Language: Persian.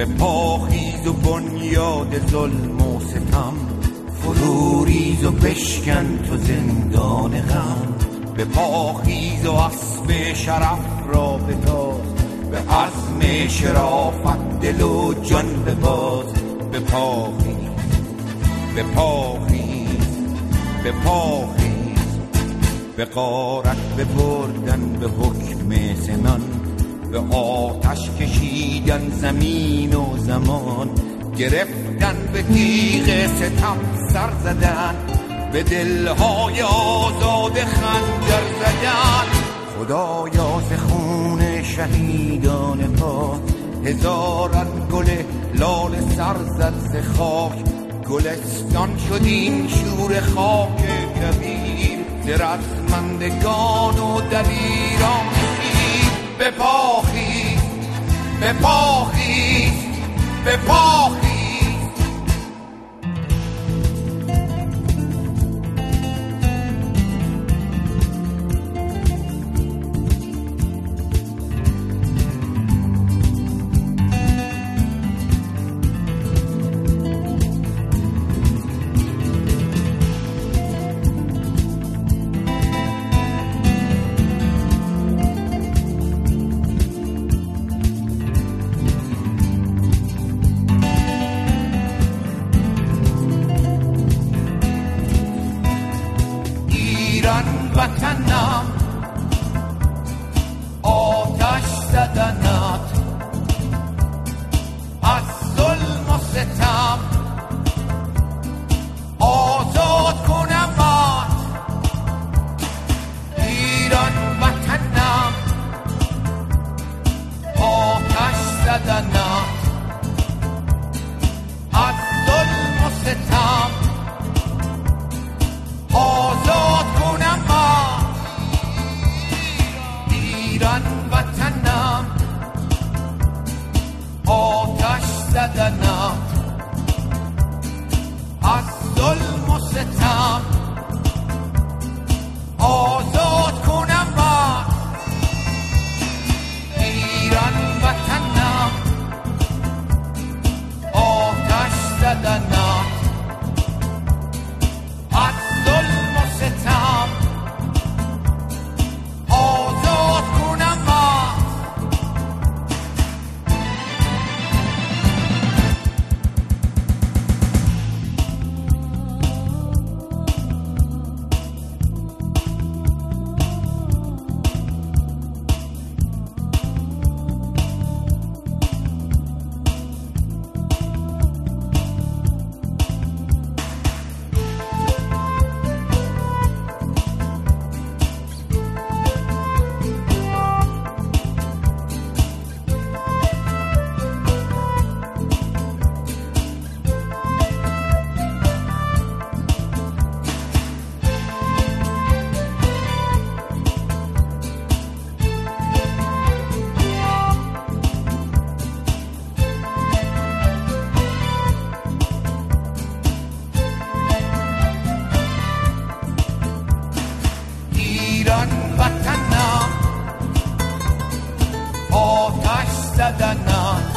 به پاخیز و بنیاد ظلم و ستم، فرو ریز و بشکن تو زندان غم. به پاخیز و اسب شرف را بتاز، به عزم شرافت دل و جان بباز. به پاخیز، به پاخیز، به پاخیز، به غارت ببردن به حکم سنان، به آتش کشیدن زمین و زمان. گرفتن به تیغ ستم سر زدن، به دلهای آزاد خنجر زدن. خدایا ز خون شهیدان پاک، هزاران گل لال سر زد ز خاک. گلستان شد این شور خاک کبیر، ز رزمندگان و دلیران شیر. به پاخیز، به پاخیز، به پاخیز. وطنم آتش زدنت، از ظلم و ستم آزاد کنمت. ایران وطنم آتش زدنت، از ظلم و ستم آزاد کنم. ایران وطنم آتش زدنم، از ظلم و ستم آزاد کنم. ایران وطنم آتش زدنم، از ظلم و ستم آزاد کنم. ایران وطنم آتش زدنم،